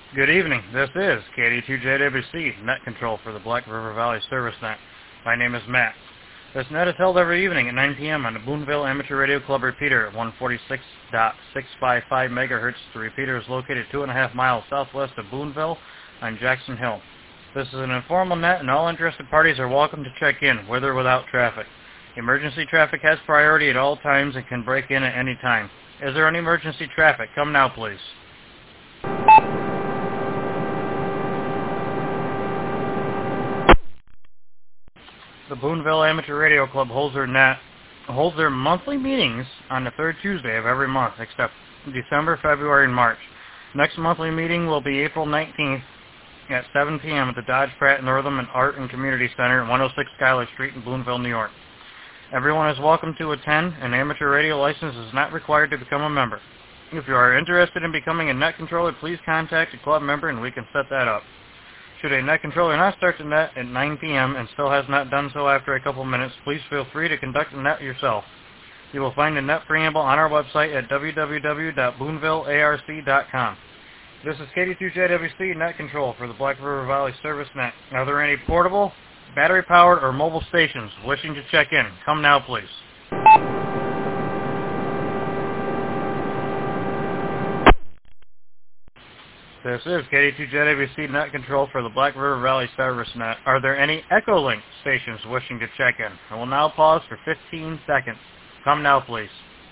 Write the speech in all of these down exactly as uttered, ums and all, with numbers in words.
Good evening. This is K D two J W C, Net Control for the Black River Valley Service Net. My name is Matt. This net is held every evening at nine p.m. on the Boonville Amateur Radio Club repeater at one forty-six point six five five megahertz. The repeater is located two and a half miles southwest of Boonville on Jackson Hill. This is an informal net, and all interested parties are welcome to check in, with or without traffic. Emergency traffic has priority at all times and can break in at any time. Is there any emergency traffic? Come now, please. The Boonville Amateur Radio Club holds their net holds their monthly meetings on the third Tuesday of every month, except December, February, and March. Next monthly meeting will be April nineteenth at seven p.m. at the Dodge Pratt Northam and Art and Community Center at one oh six Schuyler Street in Boonville, New York. Everyone is welcome to attend. An amateur radio license is not required to become a member. If you are interested in becoming a net controller, please contact a club member and we can set that up. Should a net controller not start the net at nine p.m. and still has not done so after a couple minutes, please feel free to conduct the net yourself. You will find the net preamble on our website at w w w dot boonville arc dot com. This is K D two J W C Net Control for the Black River Valley Service Net. Are there any portable, battery-powered, or mobile stations wishing to check in? Come now, please. This is K D two J W C Net Control for the Black River Valley Service Net. Are there any Echolink stations wishing to check in? I will now pause for fifteen seconds. Come now, please.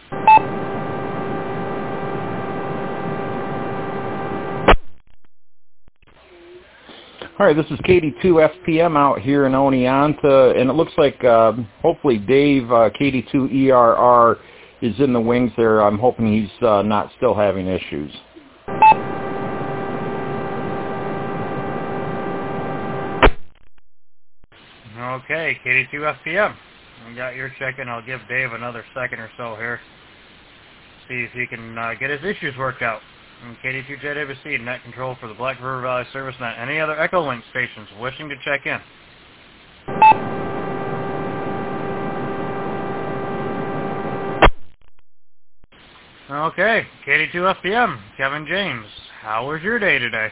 All right, this is K D two F P M out here in Oneonta, and it looks like uh, hopefully Dave, uh, K D two E R R, is in the wings there. I'm hoping he's uh, not still having issues. Okay, K D two F P M. We got your check-in. I'll give Dave another second or so here. See if he can uh, get his issues worked out. And K D two J W C, Net Control for the Black River Valley Service Net. Any other Echolink stations wishing to check in? Okay, K D two F P M, Kevin James. How was your day today?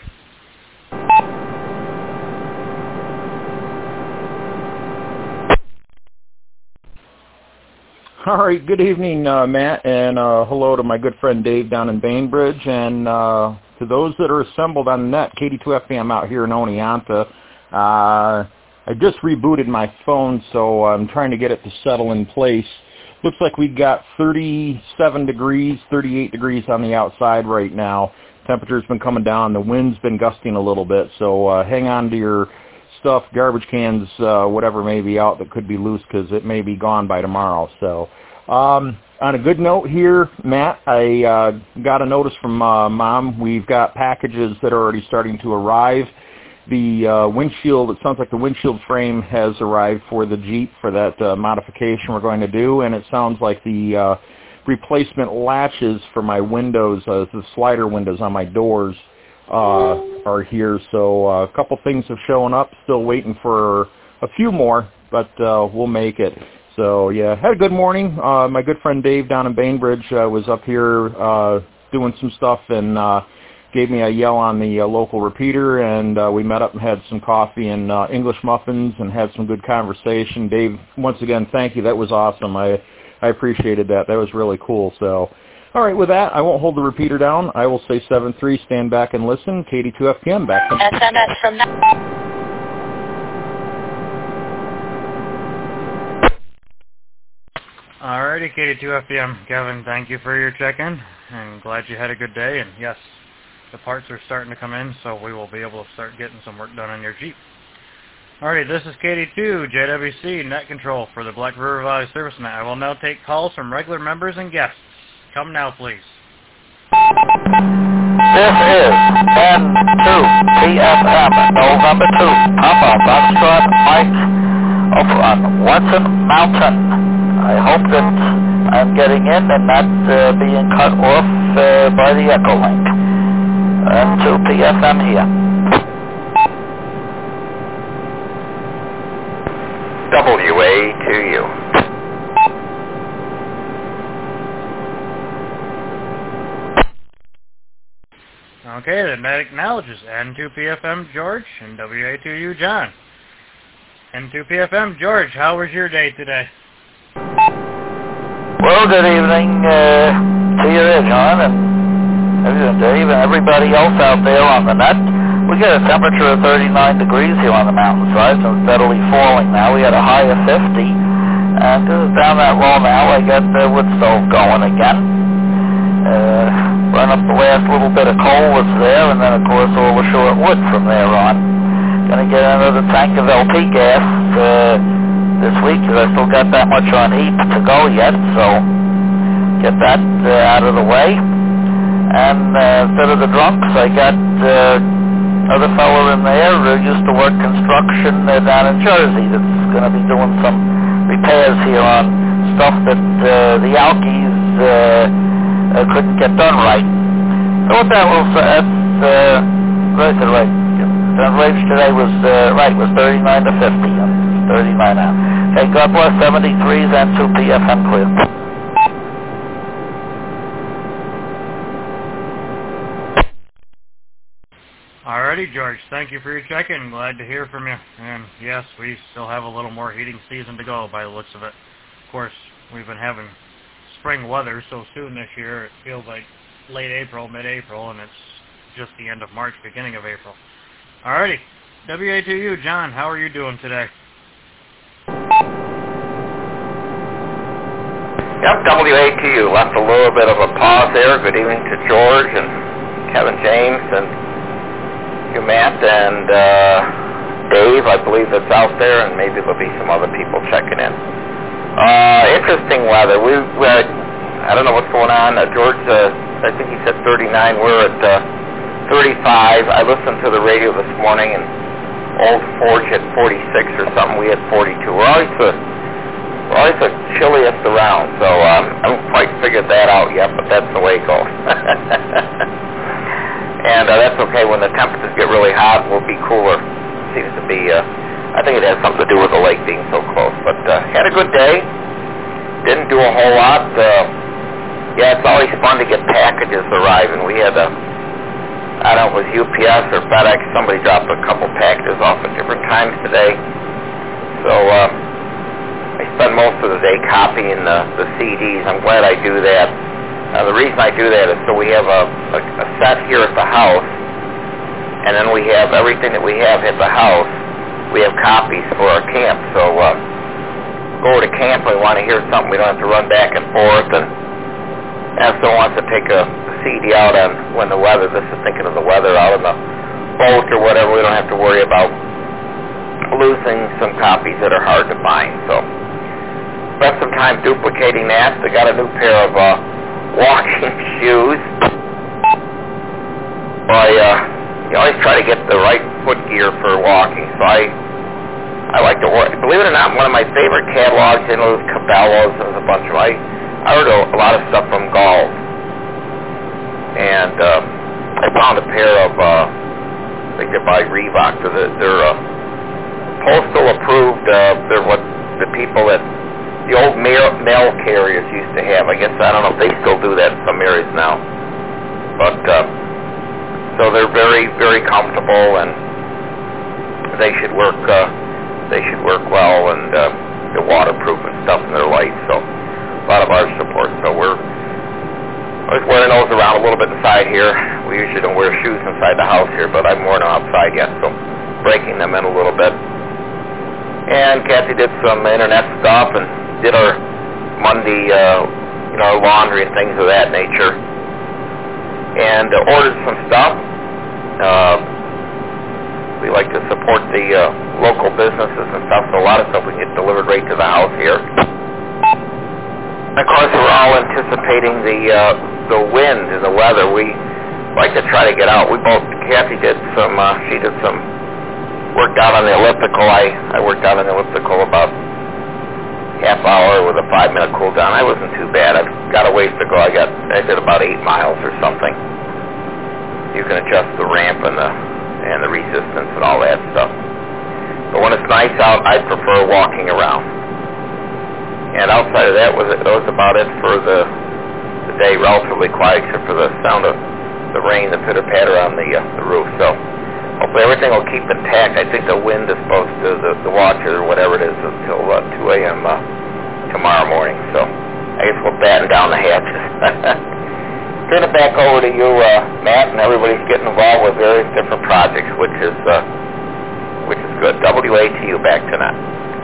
All right, good evening, uh, Matt, and uh, hello to my good friend Dave down in Bainbridge, and uh, to those that are assembled on the net, K D two F P M out here in Oneonta. Uh, I just rebooted my phone, so I'm trying to get it to settle in place. Looks like we got thirty-seven degrees, thirty-eight degrees on the outside right now. Temperature's been coming down. The wind's been gusting a little bit, so uh, hang on to your stuff, garbage cans, uh, whatever may be out that could be loose, because it may be gone by tomorrow. So um, on a good note here, Matt, I uh, got a notice from uh, Mom. We've got packages that are already starting to arrive. The uh, windshield, it sounds like the windshield frame has arrived for the Jeep for that uh, modification we're going to do, and it sounds like the uh, replacement latches for my windows, uh, the slider windows on my doors, uh, are here. So uh, a couple things have shown up. Still waiting for a few more, but uh, we'll make it. So yeah, had a good morning. Uh, my good friend Dave down in Bainbridge uh, was up here uh, doing some stuff and uh, gave me a yell on the uh, local repeater, and uh, we met up and had some coffee and uh, English muffins and had some good conversation. Dave, once again, thank you. That was awesome. I I appreciated that. That was really cool. So. All right, with that, I won't hold the repeater down. I will say seven three, stand back and listen. K D two F P M, back to... S M S from... All righty, K D two F P M. Kevin, thank you for your check-in. I'm glad you had a good day. And yes, the parts are starting to come in, so we will be able to start getting some work done on your Jeep. All right, this is K D two J W C, Net Control for the Black River Valley Service Net. I will now take calls from regular members and guests. Come now, please. This is N two P F M, November two, Papa Foxtrot Mike over on Watson Mountain. I hope that I'm getting in and not uh, being cut off uh, by the Echolink. N two P F M here. W A to you. Okay, the that acknowledges N two P F M George and W A two U John. N two P F M George, how was your day today? Well, good evening uh, to you there, John, and Dave, and everybody else out there on the net. We got a temperature of thirty-nine degrees here on the mountainside, so it's steadily falling now. We had a high of fifty, and uh, down that low now, I got the wood stove going again. Uh, run up the last little bit of coal that's there, and then, of course, all the short wood from there on. Gonna get another tank of L P gas uh, this week, because I still got that much on heat to go yet, so get that uh, out of the way. And uh, instead of the drunks, I got uh, another fellow in there who used to work construction uh, down in Jersey that's going to be doing some repairs here on stuff that uh, the Alkies uh, uh, couldn't get done right. So what that was, uh, that's, uh, what I said, right, the range today was, uh, right, was thirty-nine to fifty, thirty-nine now. Okay, God bless, seventy-threes and two P F M clear. Alrighty, George. Thank you for your check-in. Glad to hear from you. And yes, we still have a little more heating season to go by the looks of it. Of course, we've been having spring weather so soon this year. It feels like late April, mid-April, and it's just the end of March, beginning of April. Alrighty. W A two U, John, how are you doing today? Yep, W A T U. Left a little bit of a pause there. Good evening to George and Kevin James and you, Matt, and uh, Dave, I believe that's out there, and maybe there'll be some other people checking in. Uh, interesting weather. We, we had, I don't know what's going on. Uh, George, uh, I think he said thirty-nine. We're at uh, thirty-five. I listened to the radio this morning, and Old Forge had forty-six or something. We had forty-two. We're always the, we're always the chilliest around, so um, I haven't quite figured that out yet, but that's the way it goes. And uh, that's okay. When the temperatures get really hot, we'll be cooler. Seems to be, uh, I think it has something to do with the lake being so close. But uh, had a good day. Didn't do a whole lot. Uh, yeah, it's always fun to get packages arriving. We had a, I don't know, it was U P S or FedEx. Somebody dropped a couple packages off at different times today. So uh, I spend most of the day copying the, the C Ds. I'm glad I do that. Uh, the reason I do that is so we have a, a, a set here at the house, and then we have everything that we have at the house. We have copies for our camp. So uh, go to camp and we want to hear something. We don't have to run back and forth. And if someone wants to take a C D out on when the weather, this is thinking of the weather out on the boat or whatever, we don't have to worry about losing some copies that are hard to find. So spent some time duplicating that. I got a new pair of uh, walking shoes. I uh, you always try to get the right foot gear for walking, so I I like to work. Believe it or not, one of my favorite catalogs, you know, those Cabela's, there's a bunch of I I heard a, a lot of stuff from Gall, and uh, I found a pair of uh, I think they're by Reebok. They're, they're uh, postal approved. Uh, they're what the people that the old mail, mail carriers used to have. I guess, I don't know if they still do that in some areas now. But, uh, so they're very, very comfortable, and they should work, uh, they should work well, and uh, they're waterproof and stuff, and they're light, so a lot of our support. So we're always wearing those around a little bit inside here. We usually don't wear shoes inside the house here, but I'm wearing them outside yet, so breaking them in a little bit. And Kathy did some internet stuff, and did our Monday, uh, you know, laundry and things of that nature, and uh, ordered some stuff. Uh, we like to support the uh, local businesses and stuff, so a lot of stuff we can get delivered right to the house here. And of course, we're all anticipating the uh, the wind and the weather. We like to try to get out. We both, Kathy did some, uh, she did some, worked out on the elliptical. I, I worked out on the elliptical about half hour with a five minute cool down. I wasn't too bad. I've got a ways to go. I got I did about eight miles or something. You can adjust the ramp and the and the resistance and all that stuff. But when it's nice out, I prefer walking around. And outside of that was it, that was about it for the the day. Relatively quiet except for the sound of the rain, the pitter-patter on the, uh, the roof. So hopefully everything will keep intact. I think the wind is supposed to, the, the watch or whatever it is, until uh, two a.m. Uh, tomorrow morning. So I guess we'll batten down the hatches. Turn it back over to you, uh, Matt, and everybody's getting involved with various different projects, which is uh, which is good. W A T U back tonight.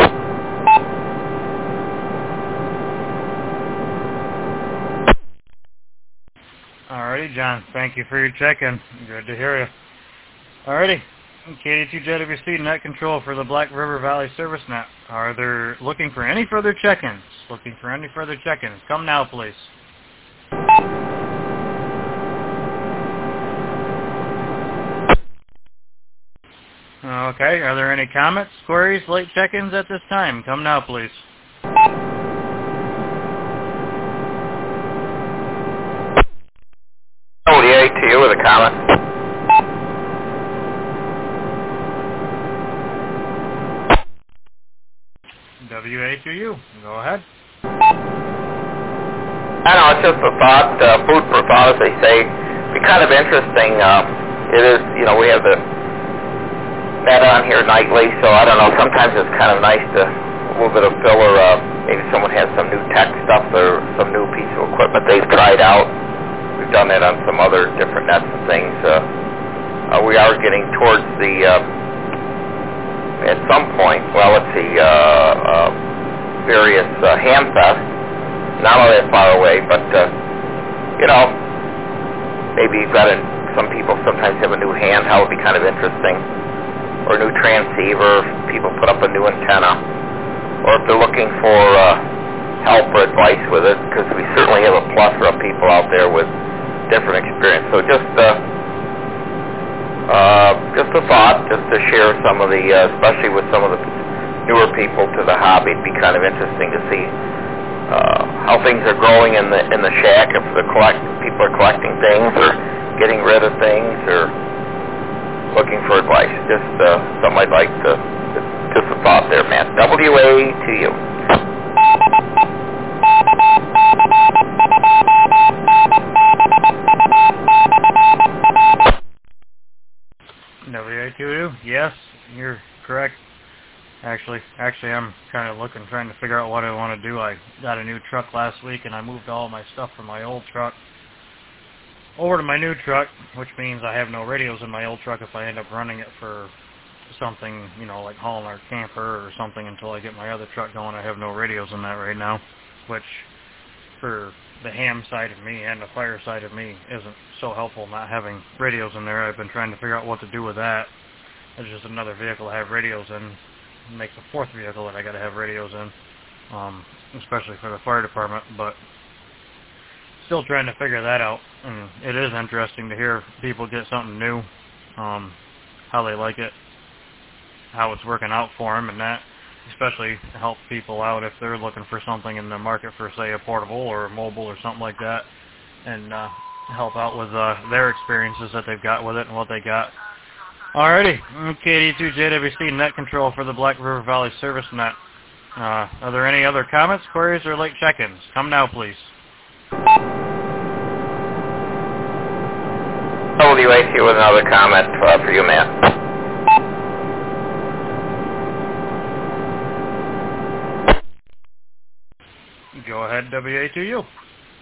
Alrighty, John. Thank you for your check-in. Good to hear you. Alrighty. K D two J W C net control for the Black River Valley Service Net. Are there looking for any further check-ins? Looking for any further check-ins? Come now, please. Okay. Are there any comments, queries, late check-ins at this time? Come now, please. O D A to you with a comment. W A to you. Go ahead. I know, it's just a thought, uh, food for thought, as they say. It'd be kind of interesting. Uh, it is, you know, we have the net on here nightly, so I don't know, sometimes it's kind of nice to, a little bit of filler, uh, maybe someone has some new tech stuff or some new piece of equipment they've tried out. We've done that on some other different nets and things. Uh, uh, we are getting towards the, uh, at some point, well, let's see, uh, uh, various uh, Ham Fest, not all that far away, but, uh, you know, maybe you've got a, some people sometimes have a new handheld, would be kind of interesting, or a new transceiver, people put up a new antenna, or if they're looking for uh, help or advice with it, because we certainly have a plethora of people out there with different experience. So just uh, uh, just a thought, just to share some of the, uh, especially with some of the newer people to the hobby, it'd be kind of interesting to see uh, how things are growing in the in the shack, if the collect people are collecting things or getting rid of things or looking for advice. Just uh, something I'd like to, just a thought there, Matt. W A to you. W A to you. Yes, you're correct. Actually, actually, I'm kind of looking, trying to figure out what I want to do. I got a new truck last week, and I moved all my stuff from my old truck over to my new truck, which means I have no radios in my old truck if I end up running it for something, you know, like hauling our camper or something until I get my other truck going. I have no radios in that right now, which for the ham side of me and the fire side of me isn't so helpful not having radios in there. I've been trying to figure out what to do with that. It's just another vehicle to have radios in. It makes the fourth vehicle that I got to have radios in, um, especially for the fire department, but still trying to figure that out. And it is interesting to hear people get something new, um, how they like it, how it's working out for them, and that especially help people out if they're looking for something in the market for, say, a portable or a mobile or something like that, and uh, help out with uh, their experiences that they've got with it and what they got. Alrighty, K D two J W C net control for the Black River Valley Service Net. Uh, are there any other comments, queries, or late check-ins? Come now, please. W A T with another comment uh, for you, Matt. Go ahead, W A to you.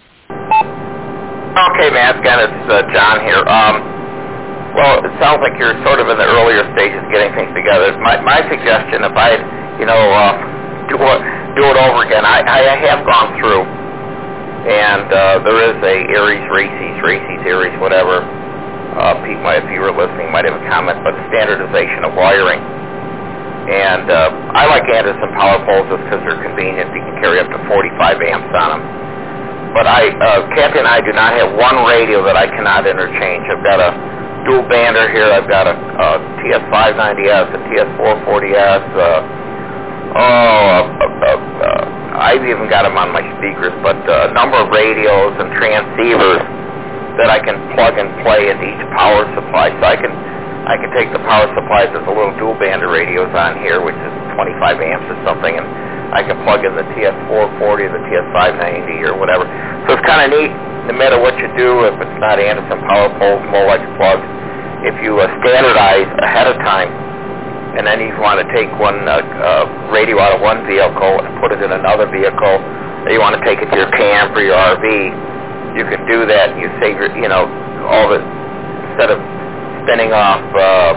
Okay, Matt, again, it's uh, John here. Um, well, it sounds like you're sort of in the earlier stages of getting things together. My, my suggestion, if I, you know, uh, do, it, do it over again, I, I have gone through, and uh, there is a Aries, Races, Races, Aries, whatever. Uh, Pete, might, if you were listening, might have a comment, but standardization of wiring. And uh, I like Anderson power poles just because they're convenient. You can carry up to forty-five amps on them. But I, uh, Kathy and I do not have one radio that I cannot interchange. I've got a dual bander here. I've got a, a T S five ninety S, a T S four forty S. Uh, oh, uh, uh, uh, I've even got them on my speakers. But uh, a number of radios and transceivers that I can plug and play into each power supply. So I can I can take the power supplies as a little dual bander radios on here, which is twenty-five amps or something, and I can plug in the T S four forty or the T S five ninety or whatever. So it's kind of neat. no matter what you do, if it's not Anderson power poles, Molex plugs, if you uh, standardize ahead of time, and then you want to take one uh, uh, radio out of one vehicle and put it in another vehicle, or you want to take it to your camp or your R V, you can do that. You save your, you know, all the, instead of spinning off uh,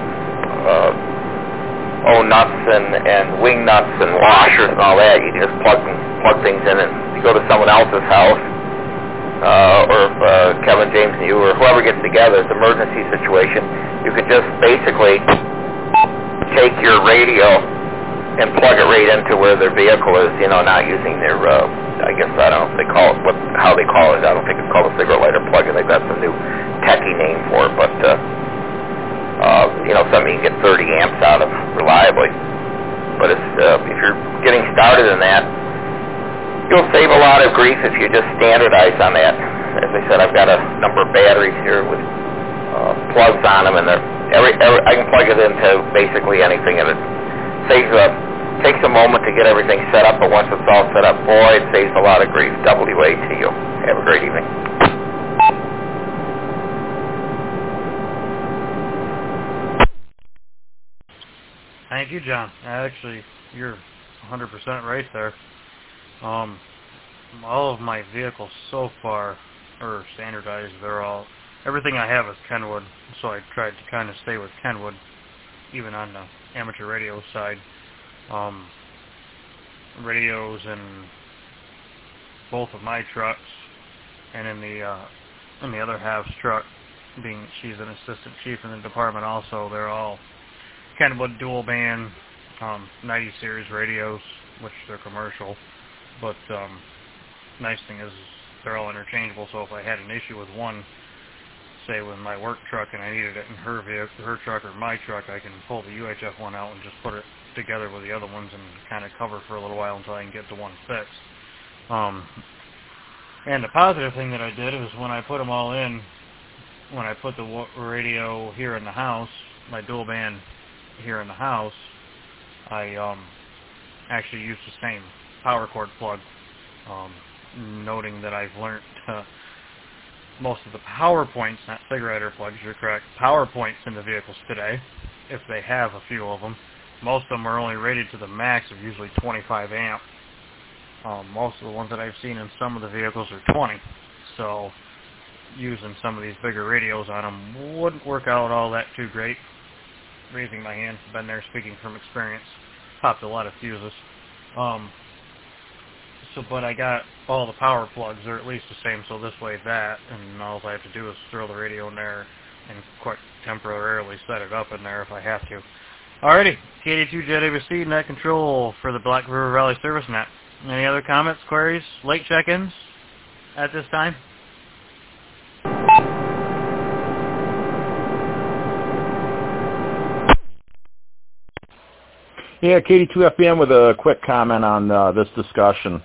uh, oh nuts and, and wing nuts and washers and all that, you just plug plug things in, and you go to someone else's house. Uh, or if uh, Kevin, James, and you, or whoever gets together, it's an emergency situation, you could just basically take your radio and plug it right into where their vehicle is, you know, not using their, uh, I guess, I don't know if they call it, what, how they call it. I don't think it's called a cigarette lighter plug. I think that's a new techie name for it, but, uh, uh, you know, something you can get thirty amps out of reliably. But it's, uh, if you're getting started in that, you'll save a lot of grief if you just standardize on that. As I said, I've got a number of batteries here with uh, plugs on them, and they're, every, every I can plug it into basically anything, and it saves a, takes a moment to get everything set up, but once it's all set up, boy, it saves a lot of grief. W A to you. Have a great evening. Thank you, John. Actually, you're one hundred percent right there. Um, all of my vehicles so far are standardized. They're all, everything I have is Kenwood, so I tried to kind of stay with Kenwood, even on the amateur radio side. Um, radios in both of my trucks, and in the uh, in the other half's truck, being she's an assistant chief in the department also, they're all Kenwood dual band um, ninety series radios, which they're commercial. But um, nice thing is they're all interchangeable. So if I had an issue with one, say with my work truck, and I needed it in her vehicle, her truck or my truck, I can pull the U H F one out and just put it together with the other ones and kind of cover for a little while until I can get the one fixed. Um, and the positive thing that I did is when I put them all in, when I put the radio here in the house, my dual band here in the house, I um, actually used the same power cord plug, um, noting that I've learned uh, most of the power points, not cigarette lighter plugs, you're correct, power points in the vehicles today, if they have a few of them. Most of them are only rated to the max of usually twenty-five amp. Um, most of the ones that I've seen in some of the vehicles are twenty. So using some of these bigger radios on them wouldn't work out all that too great. Raising my hand, been there speaking from experience. Popped a lot of fuses. Um, so, but I got all the power plugs, or at least the same, so this way that, and all I have to do is throw the radio in there and quite temporarily set it up in there if I have to. Alrighty, K eighty-two J W C net control for the Black River Valley Service Net. Any other comments, queries, late check-ins at this time? Yeah, K eighty-two F M with a quick comment on uh, this discussion.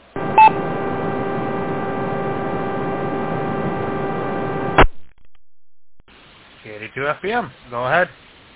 K eighty-two F M, go ahead.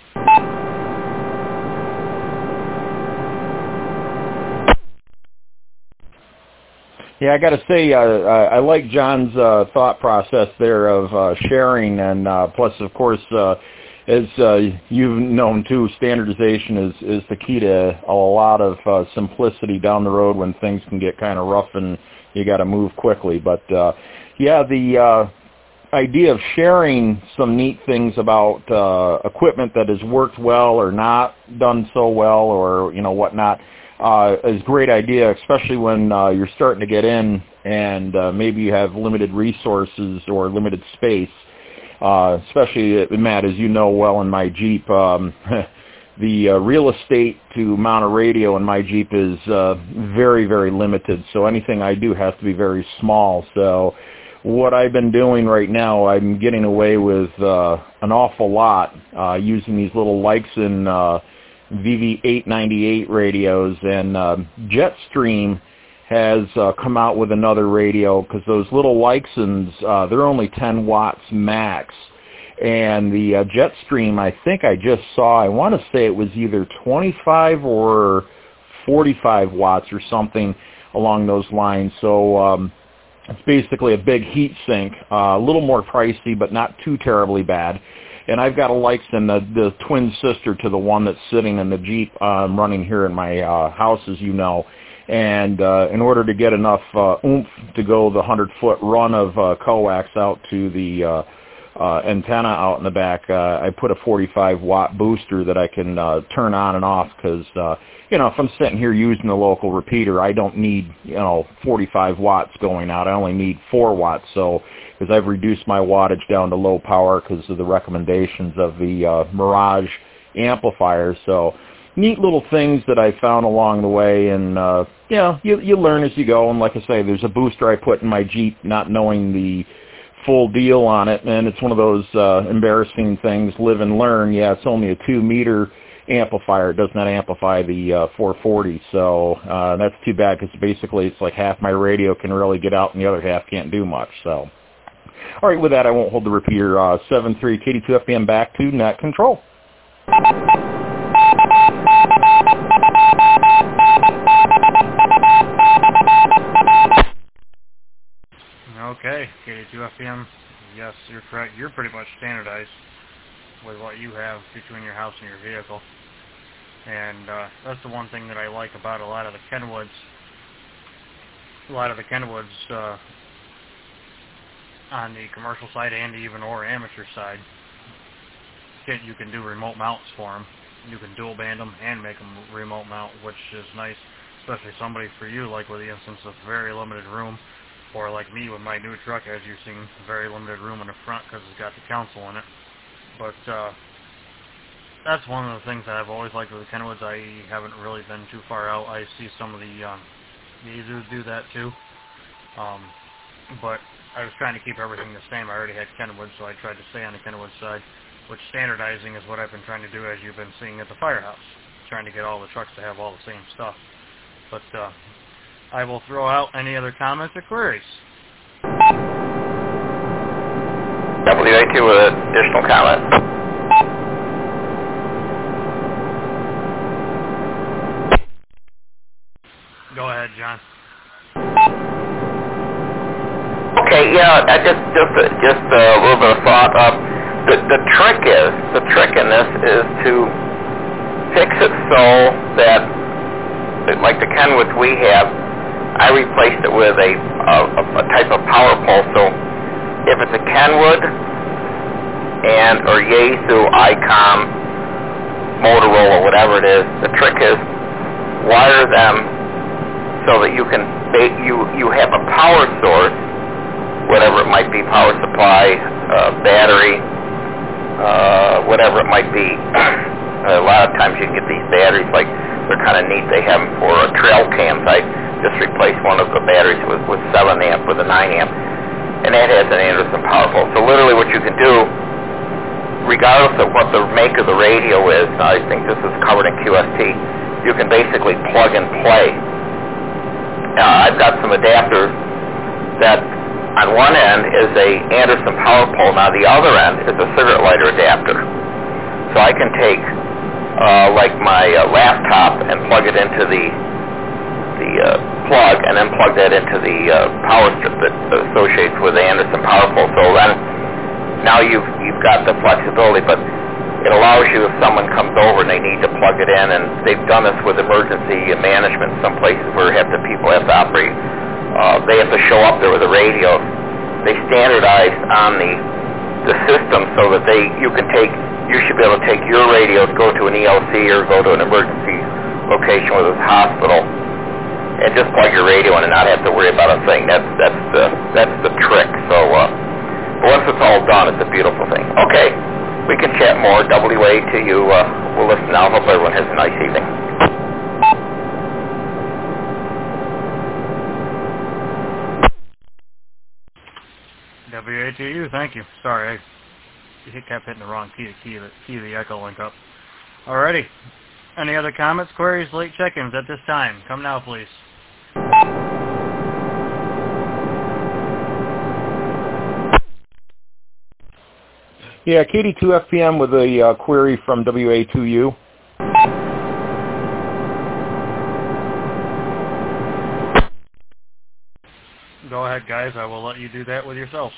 Yeah, I got to say, uh, I like John's uh, thought process there of uh, sharing, and uh, plus, of course, uh, as uh, you've known too, standardization is, is the key to a lot of uh, simplicity down the road when things can get kind of rough and you got to move quickly. But uh, yeah, the uh, idea of sharing some neat things about uh, equipment that has worked well or not done so well, or you know whatnot. Uh, is a great idea, especially when uh, you're starting to get in and uh, maybe you have limited resources or limited space. Uh, especially, uh, Matt, as you know well in my Jeep, um, the uh, real estate to mount a radio in my Jeep is uh, very, very limited. So anything I do has to be very small. So what I've been doing right now, I'm getting away with uh, an awful lot uh, using these little Leixen uh, V V eight ninety-eight radios, and uh, Jetstream has uh, come out with another radio because those little Leixens, uh, they're only ten watts max, and the uh, Jetstream, I think I just saw, I want to say it was either twenty-five or forty-five watts or something along those lines. So um, It's basically a big heat sink, uh, a little more pricey, but not too terribly bad. And I've got a Leixen, the, the twin sister to the one that's sitting in the Jeep um, running here in my uh, house, as you know. And uh, in order to get enough uh, oomph to go the hundred-foot run of uh, coax out to the uh, uh, antenna out in the back, uh, I put a forty-five watt booster that I can uh, turn on and off because, uh, you know, if I'm sitting here using the local repeater, I don't need, you know, forty-five watts going out. I only need four watts. So, because I've reduced my wattage down to low power because of the recommendations of the uh, Mirage amplifier. So, neat little things that I found along the way, and uh, you know, you you learn as you go. And like I say, there's a booster I put in my Jeep, not knowing the full deal on it, and it's one of those uh, embarrassing things. Live and learn. Yeah, it's only a two meter amplifier. It does not amplify the uh, four forty, so uh, that's too bad because basically it's like half my radio can really get out, and the other half can't do much. So, all right, with that, I won't hold the repeater. Uh, seven three K D two F M back to net control. Okay, K D two F M, yes, you're correct. You're pretty much standardized with what you have between your house and your vehicle. And uh, that's the one thing that I like about a lot of the Kenwoods. A lot of the Kenwoods uh, on the commercial side and even or amateur side, you can do remote mounts for them. You can dual band them and make them remote mount, which is nice, especially somebody for you, like with the instance of very limited room, or like me with my new truck, as you've seen, very limited room in the front because it's got the console in it. But uh, that's one of the things that I've always liked with the Kenwoods. I haven't really been too far out. I see some of the um, the Izus do that too. Um, but I was trying to keep everything the same. I already had Kenwood, so I tried to stay on the Kenwood side, which standardizing is what I've been trying to do, as you've been seeing at the firehouse, trying to get all the trucks to have all the same stuff. But uh, I will throw out any other comments or queries. W A two with an additional comment. Go ahead, John. Okay, yeah, I just just just a little bit of thought. Uh, the the trick is the trick in this is to fix it so that, like the Kenwoods we have, I replaced it with a, a a type of power pole. So if it's a Kenwood and or Yaesu, ICOM, Motorola, whatever it is, the trick is wire them so that you can you you have a power source, whatever it might be, power supply, uh, battery, uh, whatever it might be. A lot of times you can get these batteries, like, they're kind of neat. They have them for uh, trail cams. I just replaced one of the batteries with, with seven amp with a nine amp, and that has an Anderson power pole. So literally what you can do, regardless of what the make of the radio is, I think this is covered in Q S T, you can basically plug and play. Uh, I've got some adapters that on one end is a Anderson power pole. Now the other end is a cigarette lighter adapter. So I can take uh, like my uh, laptop and plug it into the the uh, plug, and then plug that into the uh, power strip that associates with the Anderson power pole. So then now you've you've got the flexibility, but it allows you, if someone comes over and they need to plug it in, and they've done this with emergency management, some places where have the people have to operate, uh, they have to show up there with a radio. They standardize on the the system so that they you can take you should be able to take your radios, go to an E L C or go to an emergency location with a hospital, and just plug your radio in and not have to worry about a thing. That's that's the that's the trick. So uh, once it's all done, it's a beautiful thing. Okay. We can chat more. W A to you. Uh, we'll listen now. Hope everyone has a nice evening. W A to you. Thank you. Sorry, I kept hitting the wrong key to key the, key the echo link up. Alrighty. Any other comments, queries, late check-ins at this time? Come now, please. Yeah, K D two F P M with a uh, query from W A two U. go ahead, guys. I will let you do that with yourselves.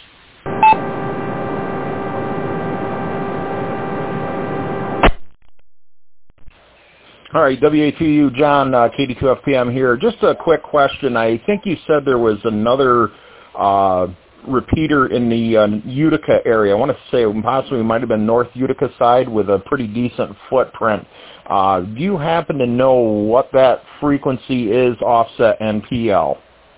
All right, W A T U, John, uh, K D two F P M here. Just a quick question. I think you said there was another uh, repeater in the uh, Utica area. I want to say possibly it might have been North Utica side with a pretty decent footprint. Uh, do you happen to know what that frequency is, offset, and P L?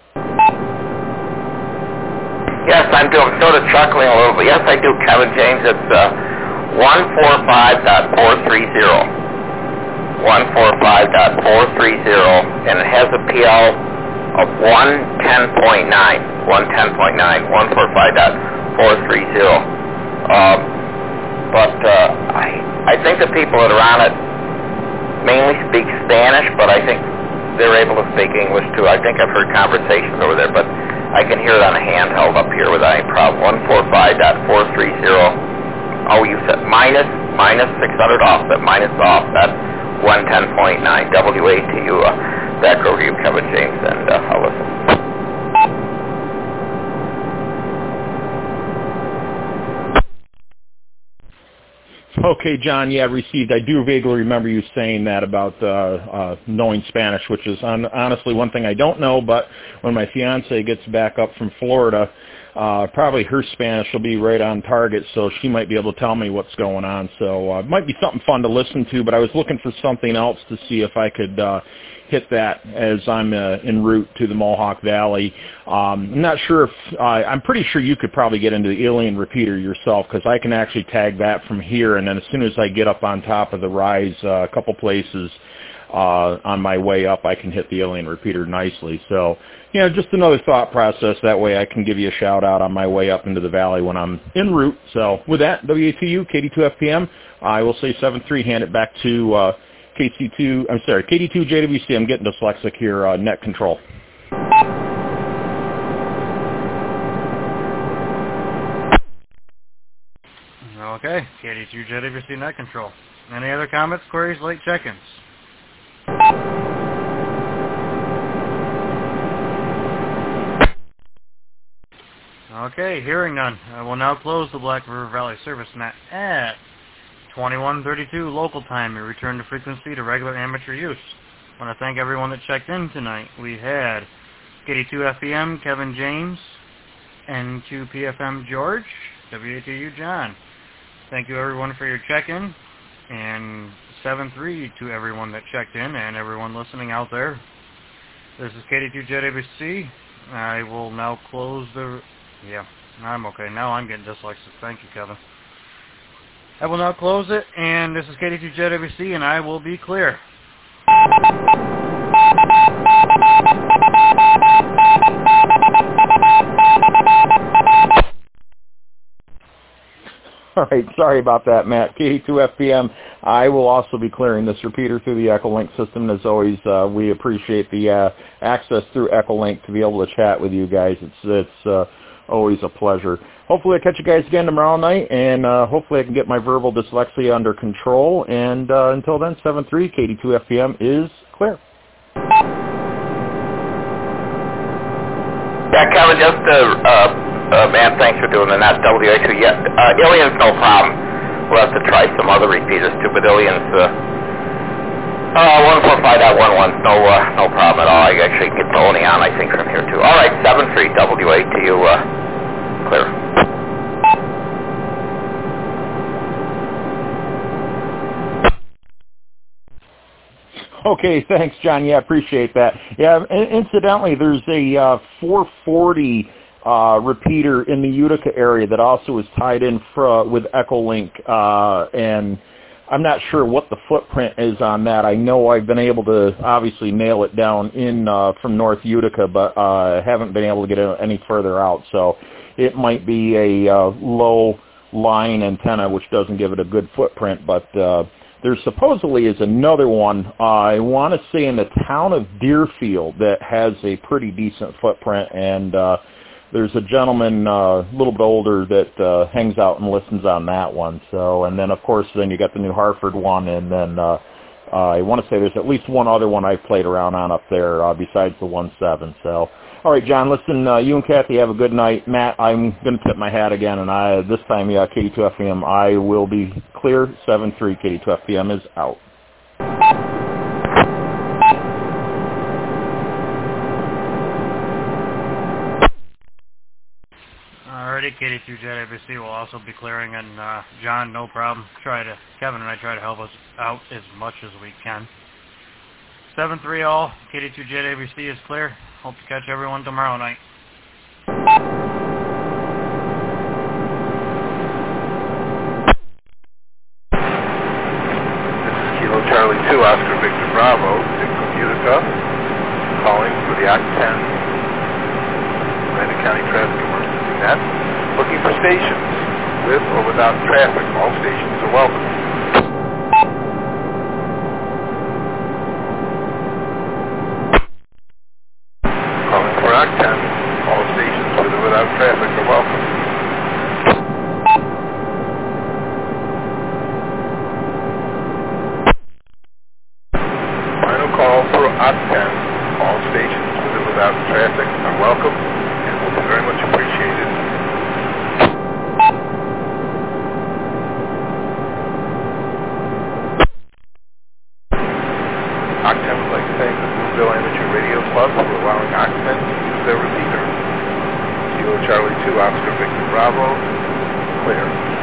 Yes, I'm doing sort of chuckling a little bit. Yes, I do, Kevin James. It's uh, one forty-five point four three zero. one forty-five point four three zero, and it has a P L of one ten point nine. one ten point nine. one forty-five point four three zero. Uh, but uh, I, I think the people that are on it mainly speak Spanish, but I think they're able to speak English too. I think I've heard conversations over there, but I can hear it on a handheld up here without any problem. one forty-five point four three zero. Oh, you said minus, minus six hundred offset, minus offset, one ten point nine. W A T U. Uh, back over to you, Kevin James, and uh, I'll listen. Okay, John, yeah, received. I do vaguely remember you saying that about uh, uh, knowing Spanish, which is on, honestly one thing I don't know, but when my fiance gets back up from Florida, uh, probably her Spanish will be right on target, so she might be able to tell me what's going on. So uh, it might be something fun to listen to, but I was looking for something else to see if I could uh, hit that as I'm uh, en route to the Mohawk Valley. Um, I'm not sure if, uh, I'm pretty sure you could probably get into the Alien repeater yourself, because I can actually tag that from here, and then as soon as I get up on top of the rise, uh, a couple places uh, on my way up, I can hit the Alien repeater nicely. So, you know, just another thought process. That way I can give you a shout out on my way up into the valley when I'm en route. So with that, W A T U, K D two F P M, I will say seven three, hand it back to uh, K C two, I'm sorry, K D two J W C. I'm getting dyslexic here, uh, net control. Okay, K D two J W C net control. Any other comments, queries, late check-ins? Okay, hearing none. I will now close the Black River Valley Service Net at twenty-one thirty-two local time and return to frequency to regular amateur use. I want to thank everyone that checked in tonight. We had K D two F P M Kevin James, N two P F M George, W A T U John. Thank you everyone for your check-in, and seven three to everyone that checked in and everyone listening out there. This is K D two J W C. I will now close the... Yeah, I'm okay. Now I'm getting dyslexic. Thank you, Kevin. I will now close it, and this is K D two J W C, and I will be clear. All right, sorry about that, Matt. K D two F P M, I will also be clearing this repeater through the Echolink system. As always, uh, we appreciate the uh, access through Echolink to be able to chat with you guys. It's it's uh, always a pleasure. Hopefully I'll catch you guys again tomorrow night, and uh, hopefully I can get my verbal dyslexia under control. And uh, until then, seven three, K D two F P M is clear. Yeah, Kevin, just uh, uh, uh, man, thanks for doing the net W A two. Yeah, uh, Alien's no problem. We'll have to try some other repeaters too, but Alien's uh, uh, one forty-five point one one, no uh, no problem at all. I actually get the only on, I think, from here too. All right, seven three W A T U, uh, clear. Okay, thanks, John. Yeah, appreciate that. Yeah, incidentally, there's a uh, four forty uh, repeater in the Utica area that also is tied in for, with Echolink, uh, and I'm not sure what the footprint is on that. I know I've been able to obviously nail it down in uh, from North Utica, but uh, haven't been able to get it any further out. So it might be a uh, low line antenna, which doesn't give it a good footprint, but uh, there supposedly is another one, uh, I want to say in the town of Deerfield, that has a pretty decent footprint, and uh, there's a gentleman uh, a little bit older that uh, hangs out and listens on that one. So, and then of course, then you got the New Hartford one, and then uh, Uh, I want to say there's at least one other one I've played around on up there uh, besides the one seven. So, all right, John, listen, uh, you and Kathy have a good night. Matt, I'm going to tip my hat again, and I this time, yeah, K D two F M, I will be clear. seven three K D two F M is out. Alrighty, K D two Jet A B C will also be clearing, and uh, John, no problem. Try to Kevin and I try to help us out as much as we can. seven three all, K D two Jet A B C is clear. Hope to catch everyone tomorrow night. This is Kilo Charlie two, Oscar Victor Bravo, Sigma Utica, calling for the Act ten Brandon County Traffic Emergency Net, looking for stations with or without traffic. All stations are welcome. Calling for Act ten, all stations with or without traffic are welcome. Final call for Act ten, all stations with or without traffic are welcome and will be very much appreciated. Octen would like to thank the Boonville Amateur Radio Club for allowing Octen to use their repeater. Kilo Charlie two, Oscar Victor Bravo, clear.